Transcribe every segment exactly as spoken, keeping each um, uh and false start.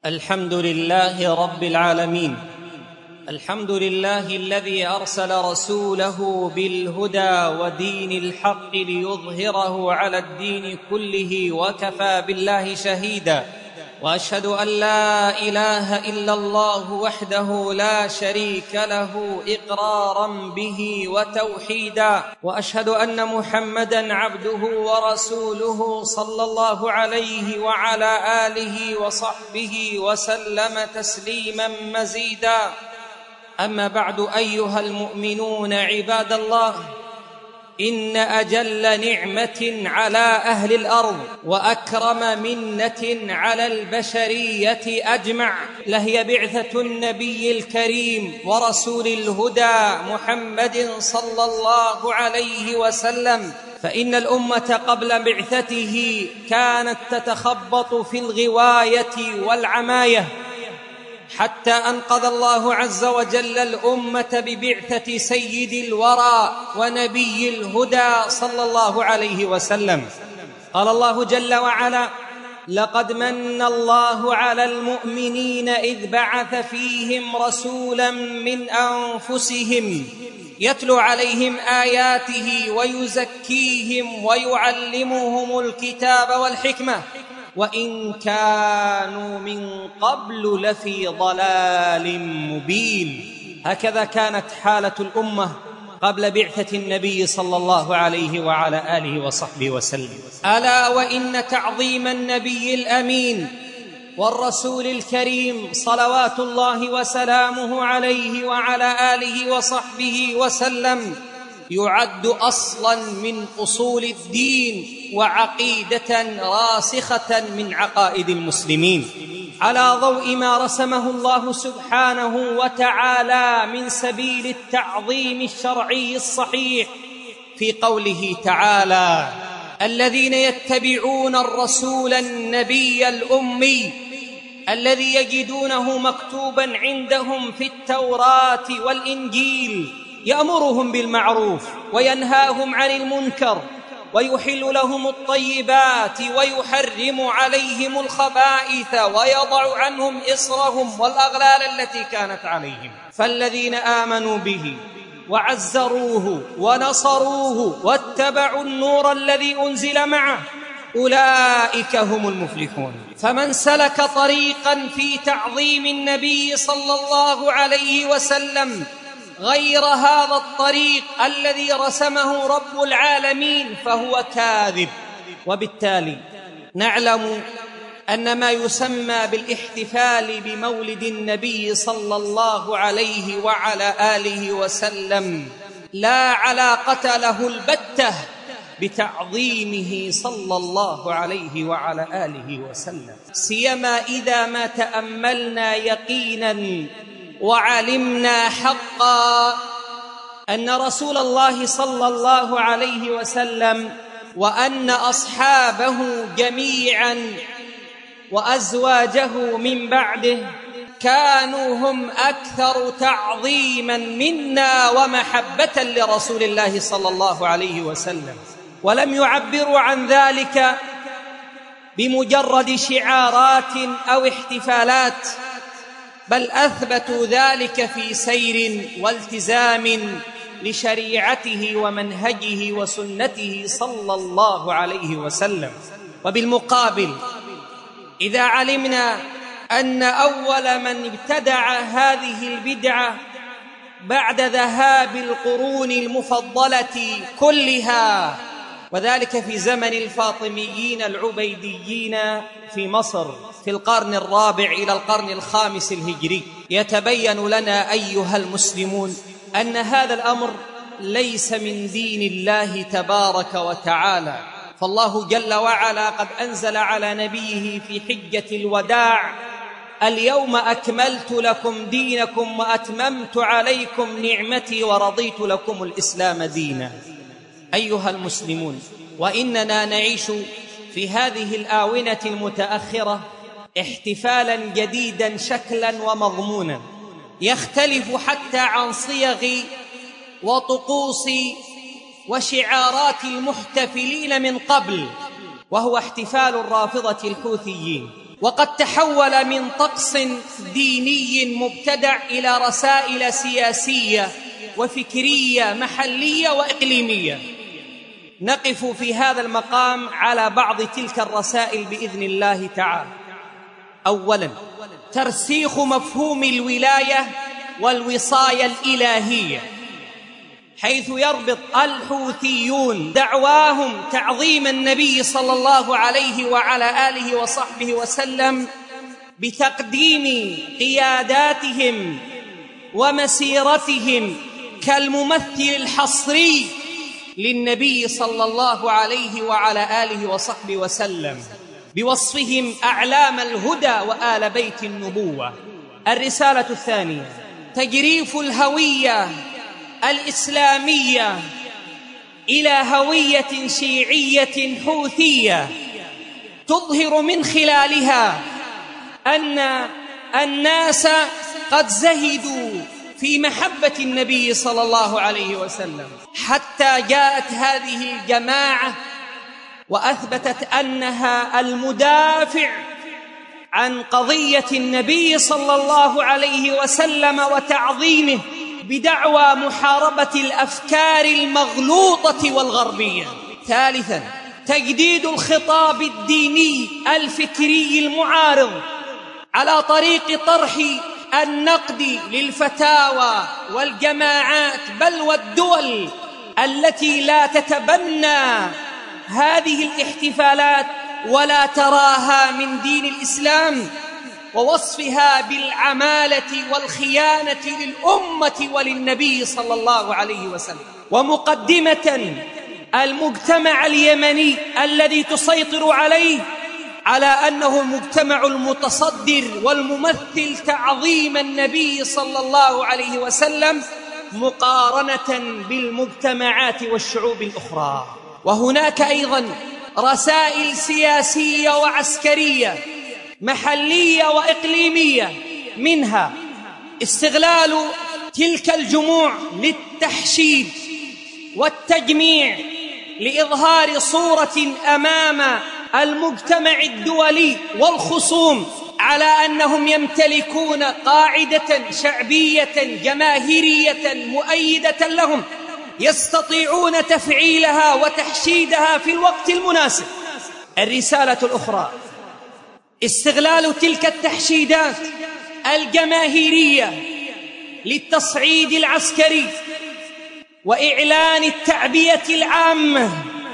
الحمد لله رب العالمين. الحمد لله الذي أرسل رسوله بالهدى ودين الحق ليظهره على الدين كله وكفى بالله شهيدا. وأشهد أن لا إله إلا الله وحده لا شريك له إقرارا به وتوحيدا. وأشهد أن محمدا عبده ورسوله صلى الله عليه وعلى آله وصحبه وسلم تسليما مزيدا. أما بعد، أيها المؤمنون عباد الله، إن أجل نعمة على أهل الأرض وأكرم منة على البشرية أجمع لهي بعثة النبي الكريم ورسول الهدى محمد صلى الله عليه وسلم. فإن الأمة قبل بعثته كانت تتخبط في الغواية والعماية، حتى أنقذ الله عز وجل الأمة ببعثة سيد الورى ونبي الهدى صلى الله عليه وسلم. قال الله جل وعلا: لقد من الله على المؤمنين إذ بعث فيهم رسولا من أنفسهم يتلو عليهم آياته ويزكيهم ويعلمهم الكتاب والحكمة وإن كانوا من قبل لفي ضلال مبين. هكذا كانت حالة الأمة قبل بعثة النبي صلى الله عليه وعلى آله وصحبه وسلم. ألا وإن تعظيم النبي الأمين والرسول الكريم صلوات الله وسلامه عليه وعلى آله وصحبه وسلم يعد أصلاً من أصول الدين وعقيدة راسخة من عقائد المسلمين، على ضوء ما رسمه الله سبحانه وتعالى من سبيل التعظيم الشرعي الصحيح في قوله تعالى: الذين يتبعون الرسول النبي الأمي الذي يجدونه مكتوباً عندهم في التوراة والإنجيل يأمرهم بالمعروف وينهاهم عن المنكر ويحل لهم الطيبات ويحرم عليهم الخبائث ويضع عنهم إصرهم والأغلال التي كانت عليهم. فالذين آمنوا به وعزروه ونصروه واتبعوا النور الذي أنزل معه أولئك هم المفلحون. فمن سلك طريقا في تعظيم النبي صلى الله عليه وسلم غير هذا الطريق الذي رسمه رب العالمين فهو كاذب. وبالتالي نعلم أن ما يسمى بالاحتفال بمولد النبي صلى الله عليه وعلى آله وسلم لا علاقة له البتة بتعظيمه صلى الله عليه وعلى آله وسلم، سيما إذا ما تأملنا يقينا وعلمنا حقا أن رسول الله صلى الله عليه وسلم وأن أصحابه جميعا وأزواجه من بعده كانوا هم أكثر تعظيما منا ومحبة لرسول الله صلى الله عليه وسلم، ولم يعبروا عن ذلك بمجرد شعارات أو احتفالات، بل أثبتوا ذلك في سير والتزام لشريعته ومنهجه وسنته صلى الله عليه وسلم. وبالمقابل، إذا علمنا أن أول من ابتدع هذه البدعة بعد ذهاب القرون المفضلة كلها، وذلك في زمن الفاطميين العبيديين في مصر في القرن الرابع إلى القرن الخامس الهجري، يتبين لنا أيها المسلمون أن هذا الأمر ليس من دين الله تبارك وتعالى. فالله جل وعلا قد أنزل على نبيه في حجة الوداع: اليوم أكملت لكم دينكم وأتممت عليكم نعمتي ورضيت لكم الإسلام دينا. أيها المسلمون، وإننا نعيش في هذه الآونة المتأخرة احتفالا جديدا شكلا ومضمونا يختلف حتى عن صيغ وطقوس وشعارات المحتفلين من قبل، وهو احتفال الرافضة الحوثيين. وقد تحول من طقس ديني مبتدع إلى رسائل سياسية وفكرية محلية وإقليمية. نقف في هذا المقام على بعض تلك الرسائل بإذن الله تعالى. أولاً، ترسيخ مفهوم الولاية والوصاية الإلهية، حيث يربط الحوثيون دعواهم تعظيم النبي صلى الله عليه وعلى آله وصحبه وسلم بتقديم قياداتهم ومسيرتهم كالممثل الحصري للنبي صلى الله عليه وعلى آله وصحبه وسلم، بوصفهم أعلام الهدى وآل بيت النبوة. الرسالة الثانية، تجريف الهوية الإسلامية إلى هوية شيعية حوثية، تظهر من خلالها أن الناس قد زهدوا في محبة النبي صلى الله عليه وسلم، حتى جاءت هذه الجماعة وأثبتت أنها المدافع عن قضية النبي صلى الله عليه وسلم وتعظيمه، بدعوى محاربة الأفكار المغلوطة والغربية. ثالثاً، تجديد الخطاب الديني الفكري المعارض على طريق طرح النقد للفتاوى والجماعات بل والدول التي لا تتبنى هذه الاحتفالات ولا تراها من دين الإسلام، ووصفها بالعمالة والخيانة للأمة وللنبي صلى الله عليه وسلم. ومقدمة المجتمع اليمني الذي تسيطر عليه على أنه المجتمع المتصدر والممثل تعظيم النبي صلى الله عليه وسلم مقارنة بالمجتمعات والشعوب الأخرى. وهناك أيضا رسائل سياسية وعسكرية محلية وإقليمية، منها استغلال تلك الجموع للتحشيد والتجميع لإظهار صورة أمام المجتمع الدولي والخصوم على أنهم يمتلكون قاعدة شعبية جماهيرية مؤيدة لهم يستطيعون تفعيلها وتحشيدها في الوقت المناسب. الرسالة الأخرى، استغلال تلك التحشيدات الجماهيرية للتصعيد العسكري وإعلان التعبئة العامة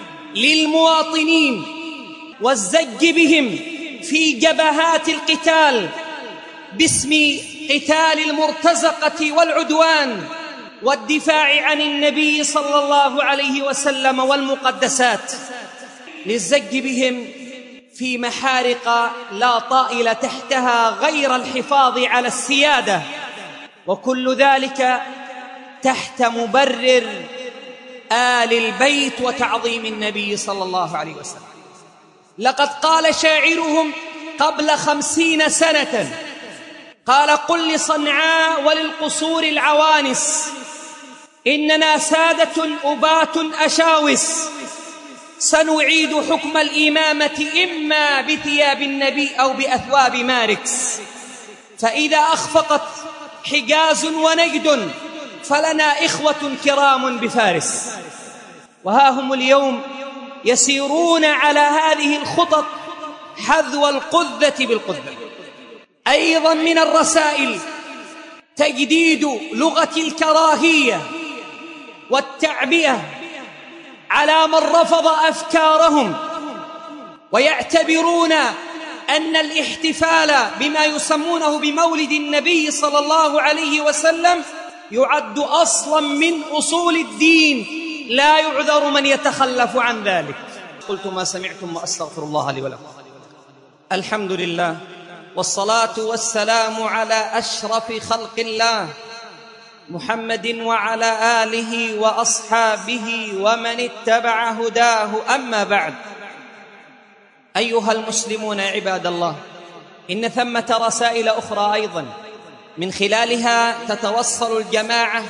للمواطنين والزج بهم في جبهات القتال باسم قتال المرتزقة والعدوان والدفاع عن النبي صلى الله عليه وسلم والمقدسات، للزج بهم في محارق لا طائل تحتها غير الحفاظ على السيادة، وكل ذلك تحت مبرر آل البيت وتعظيم النبي صلى الله عليه وسلم. لقد قال شاعرهم قبل خمسين سنة، قال: قل لصنعاء وللقصور العوانس إننا سادة أبات أشاوس، سنعيد حكم الإمامة إما بثياب النبي أو بأثواب ماركس، فإذا أخفقت حجاز ونجد فلنا إخوة كرام بفارس. وها هم اليوم يسيرون على هذه الخطط حذو القذة بالقذة. أيضا من الرسائل تجديد لغة الكراهية والتعبئة على من رفض أفكارهم، ويعتبرون أن الاحتفال بما يسمونه بمولد النبي صلى الله عليه وسلم يعد أصلا من أصول الدين، لا يعذر من يتخلف عن ذلك. قلت ما سمعتم وأستغفر الله لي ولكم. الحمد لله والصلاة والسلام على أشرف خلق الله محمد وعلى آله وأصحابه ومن اتبع هداه. أما بعد، أيها المسلمون عباد الله، إن ثمة رسائل أخرى أيضا من خلالها تتوصل الجماعة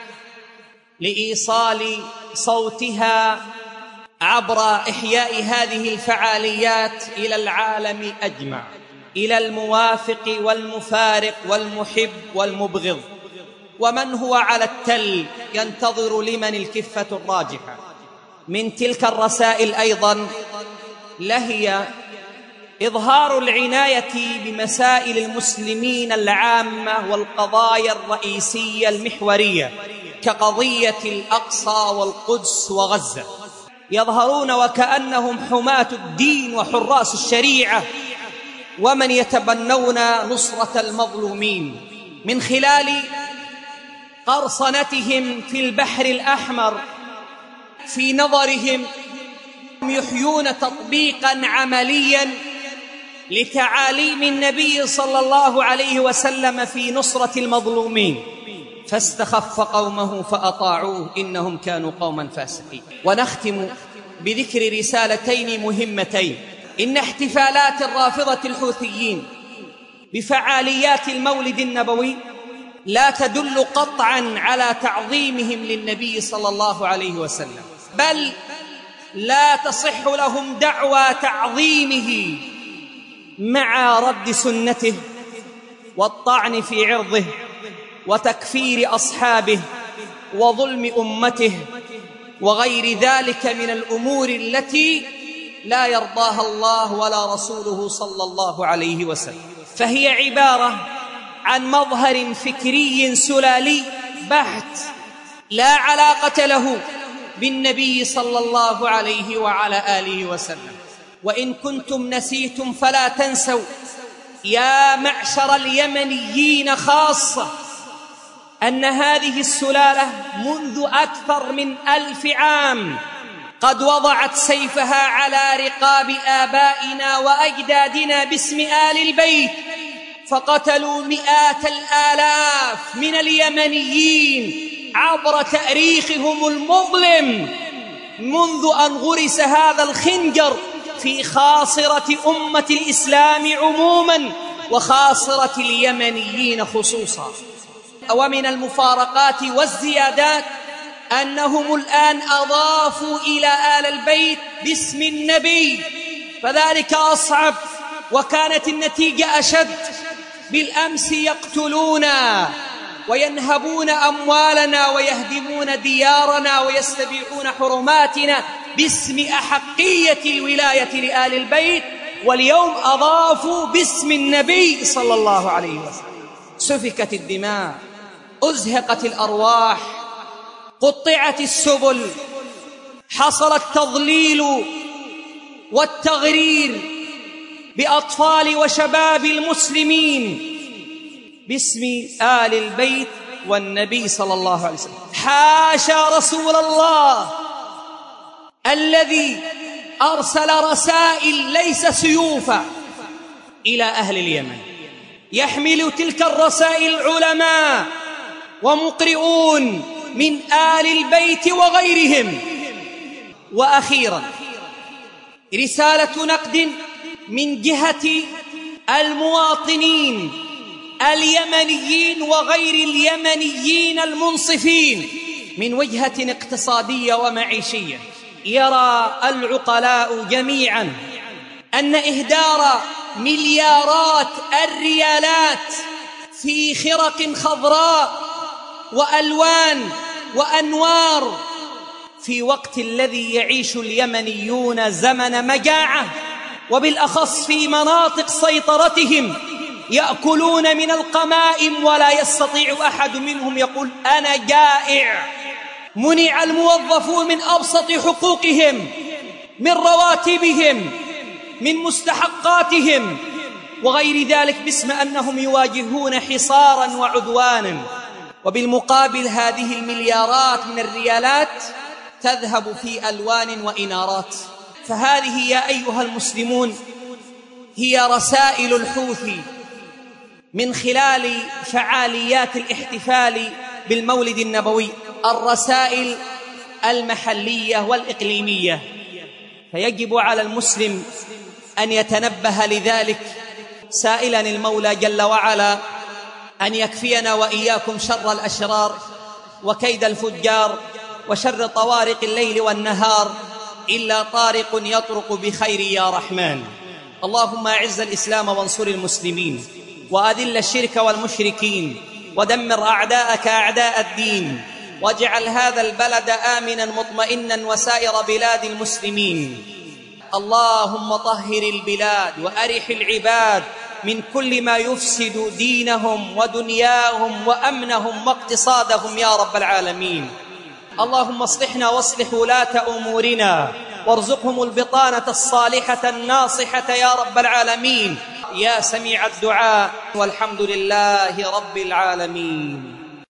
لإيصال صوتها عبر إحياء هذه الفعاليات إلى العالم أجمع. إلى الموافق والمفارق والمحب والمبغض، ومن هو على التل ينتظر لمن الكفة الراجحة. من تلك الرسائل أيضا لهي إظهار العناية بمسائل المسلمين العامة والقضايا الرئيسية المحورية كقضية الأقصى والقدس وغزة، يظهرون وكأنهم حماة الدين وحراس الشريعة ومن يتبنون نصرة المظلومين، من خلال قرصنتهم في البحر الأحمر. في نظرهم يحيون تطبيقا عمليا لتعاليم النبي صلى الله عليه وسلم في نصرة المظلومين، فاستخف قومه فأطاعوه إنهم كانوا قوما فاسقين. ونختم بذكر رسالتين مهمتين. إن احتفالات الرافضة الحوثيين بفعاليات المولد النبوي لا تدل قطعا على تعظيمهم للنبي صلى الله عليه وسلم، بل لا تصح لهم دعوى تعظيمه مع رد سنته والطعن في عرضه وتكفير أصحابه وظلم أمته وغير ذلك من الأمور التي لا يرضاها الله ولا رسوله صلى الله عليه وسلم، فهي عبارة عن مظهر فكري سلالي بحت لا علاقة له بالنبي صلى الله عليه وعلى آله وسلم. وإن كنتم نسيتم فلا تنسوا يا معشر اليمنيين خاصة أن هذه السلالة منذ أكثر من ألف عام قد وضعت سيفها على رقاب آبائنا وأجدادنا باسم آل البيت، فقتلوا مئات الآلاف من اليمنيين عبر تاريخهم المظلم منذ أن غرس هذا الخنجر في خاصرة أمة الإسلام عموما وخاصرة اليمنيين خصوصا. ومن المفارقات والزيادات أنهم الآن أضافوا إلى آل البيت باسم النبي، فذلك أصعب وكانت النتيجة أشد. بالأمس يقتلونا وينهبون أموالنا ويهدمون ديارنا ويستبيحون حرماتنا باسم أحقية الولاية لآل البيت، واليوم أضافوا باسم النبي صلى الله عليه وسلم. سفكت الدماء، أزهقت الأرواح، قطعت السبل، حصل التضليل والتغرير بأطفال وشباب المسلمين باسم آل البيت والنبي صلى الله عليه وسلم. حاشا رسول الله الذي أرسل رسائل ليس سيوفا إلى أهل اليمن، يحمل تلك الرسائل علماء ومقرئون من آل البيت وغيرهم. وأخيرا رسالة نقد من جهة المواطنين اليمنيين وغير اليمنيين المنصفين من وجهة اقتصادية ومعيشية. يرى العقلاء جميعا أن إهدار مليارات الريالات في خرق خضراء وألوان وأنوار في وقت الذي يعيش اليمنيون زمن مجاعة، وبالأخص في مناطق سيطرتهم يأكلون من القمائم ولا يستطيع أحد منهم يقول أنا جائع. منع الموظفون من أبسط حقوقهم، من رواتبهم، من مستحقاتهم وغير ذلك باسم أنهم يواجهون حصارا وعدوانا. وبالمقابل هذه المليارات من الريالات تذهب في ألوان وإنارات. فهذه يا أيها المسلمون هي رسائل الحوثي من خلال فعاليات الاحتفال بالمولد النبوي، الرسائل المحلية والإقليمية. فيجب على المسلم أن يتنبه لذلك سائلا المولى جل وعلا أن يكفينا وإياكم شر الأشرار وكيد الفجار وشر طوارق الليل والنهار، إلا طارق يطرق بخير يا رحمن. اللهم أعز الإسلام وانصر المسلمين، وأذل الشرك والمشركين، ودمر أعداءك أعداء الدين، واجعل هذا البلد آمنا مطمئنا وسائر بلاد المسلمين. اللهم طهر البلاد وأرح العباد من كل ما يفسد دينهم ودنياهم وأمنهم واقتصادهم يا رب العالمين. اللهم اصلحنا واصلح ولاة أمورنا، وارزقهم البطانة الصالحة الناصحة يا رب العالمين، يا سميع الدعاء، والحمد لله رب العالمين.